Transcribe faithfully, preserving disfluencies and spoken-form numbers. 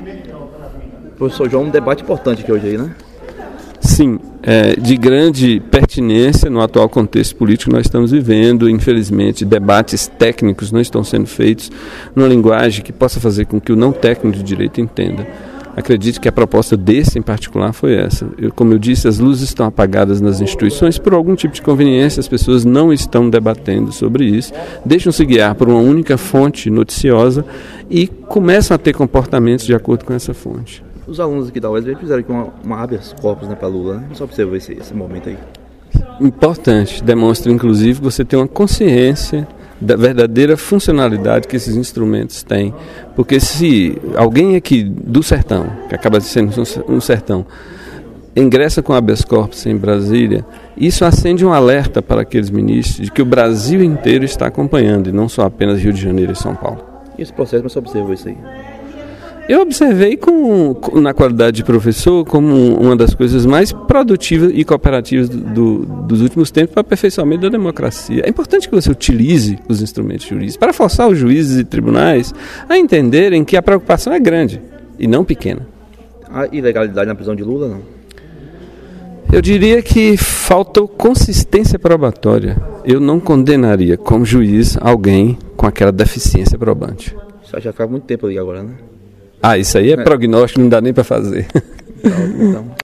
Professor João, um debate importante aqui hoje aí, né? Sim, é, de grande pertinência no atual contexto político que nós estamos vivendo. Infelizmente, debates técnicos não estão sendo feitos numa linguagem que possa fazer com que o não técnico de direito entenda. Acredito que a proposta desse em particular foi essa. Eu, como eu disse, as luzes estão apagadas nas instituições por algum tipo de conveniência, as pessoas não estão debatendo sobre isso, deixam-se guiar por uma única fonte noticiosa e começam a ter comportamentos de acordo com essa fonte. Os alunos aqui da U E S B fizeram aqui uma, uma habeas corpus, né, para Lula, né? Só observou esse, esse momento aí. Importante, demonstra inclusive que você tem uma consciência da verdadeira funcionalidade que esses instrumentos têm. Porque se alguém aqui do sertão, que acaba de ser um sertão, ingressa com habeas corpus em Brasília, isso acende um alerta para aqueles ministros de que o Brasil inteiro está acompanhando, e não só apenas Rio de Janeiro e São Paulo. E esse processo, mas só observou isso aí? Eu observei com, com, na qualidade de professor como uma das coisas mais produtivas e cooperativas do, do, dos últimos tempos para o aperfeiçoamento da democracia. É importante que você utilize os instrumentos jurídicos para forçar os juízes e tribunais a entenderem que a preocupação é grande e não pequena. A ilegalidade na prisão de Lula, não? Eu diria que falta consistência probatória. Eu não condenaria como juiz alguém com aquela deficiência probante. Isso já fica muito tempo ali agora, né? Ah, isso aí é, é. prognóstico, não dá nem para fazer. Então...